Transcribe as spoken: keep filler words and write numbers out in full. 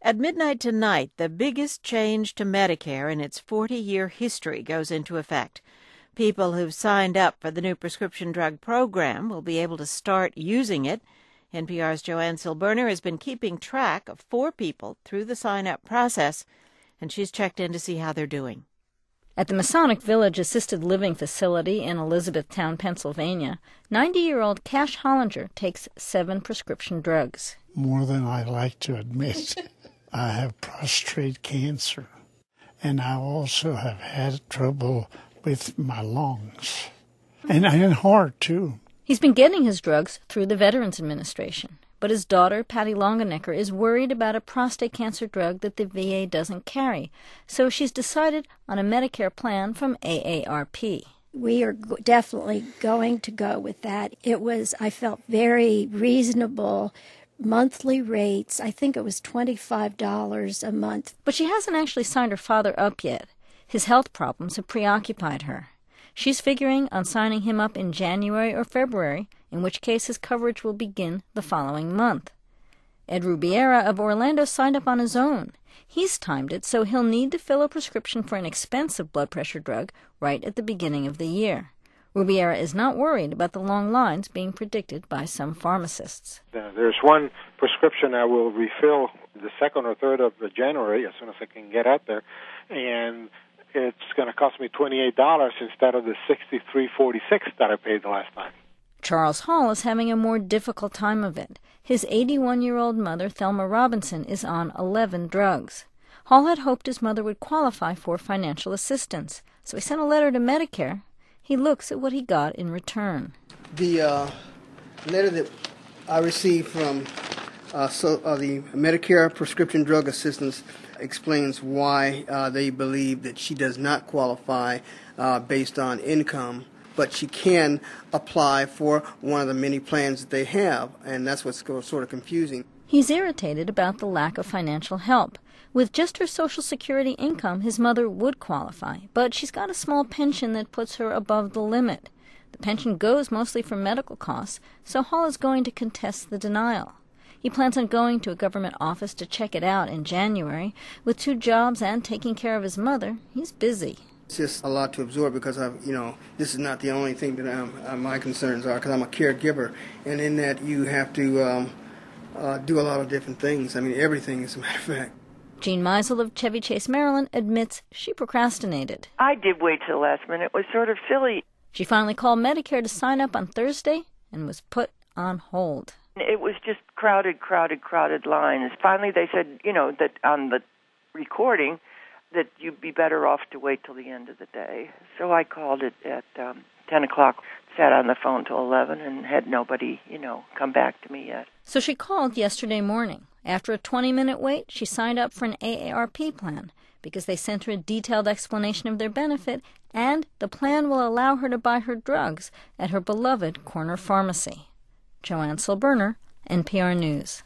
At midnight tonight, the biggest change to Medicare in its forty-year history goes into effect. People who've signed up for the new prescription drug program will be able to start using it. N P R's Joanne Silberner has been keeping track of four people through the sign-up process, and she's checked in to see how they're doing. At the Masonic Village Assisted Living Facility in Elizabethtown, Pennsylvania, ninety-year-old Cash Hollinger takes seven prescription drugs. More than I like to admit. I have prostate cancer, and I also have had trouble with my lungs, and, and heart, too. He's been getting his drugs through the Veterans Administration, but his daughter, Patty Longenecker, is worried about a prostate cancer drug that the V A doesn't carry, so she's decided on a Medicare plan from A A R P. We are definitely going to go with that. It was, I felt, very reasonable monthly rates. I think it was twenty-five dollars a month. But she hasn't actually signed her father up yet. His health problems have preoccupied her. She's figuring on signing him up in January or February, in which case his coverage will begin the following month. Ed Rubiera of Orlando signed up on his own. He's timed it so he'll need to fill a prescription for an expensive blood pressure drug right at the beginning of the year. Rubiera is not worried about the long lines being predicted by some pharmacists. There's one prescription I will refill the second or third of January, as soon as I can get out there, and it's going to cost me twenty-eight dollars instead of the sixty-three forty-six that I paid the last time. Charles Hall is having a more difficult time of it. His eighty-one-year-old mother, Thelma Robinson, is on eleven drugs. Hall had hoped his mother would qualify for financial assistance, so he sent a letter to Medicare. He looks at what he got in return. The uh, letter that I received from uh, so, uh, the Medicare Prescription Drug Assistance explains why uh, they believe that she does not qualify uh, based on income, but she can apply for one of the many plans that they have, and that's what's sort of confusing. He's irritated about the lack of financial help. With just her Social Security income, his mother would qualify, but she's got a small pension that puts her above the limit. The pension goes mostly for medical costs, so Hall is going to contest the denial. He plans on going to a government office to check it out in January. With two jobs and taking care of his mother, he's busy. It's just a lot to absorb because I've, you know, this is not the only thing that I'm, uh, my concerns are, because I'm a caregiver, and in that you have to um, uh, do a lot of different things. I mean, everything, as a matter of fact. Jean Meisel of Chevy Chase, Maryland, admits she procrastinated. I did wait till the last minute. It was sort of silly. She finally called Medicare to sign up on Thursday and was put on hold. It was just crowded, crowded, crowded lines. Finally, they said, you know, that on the recording that you'd be better off to wait till the end of the day. So I called it at um, ten o'clock, sat on the phone till eleven, and had nobody, you know, come back to me yet. So she called yesterday morning. After a twenty-minute wait, she signed up for an A A R P plan because they sent her a detailed explanation of their benefit, and the plan will allow her to buy her drugs at her beloved corner pharmacy. Joanne Silberner, N P R News.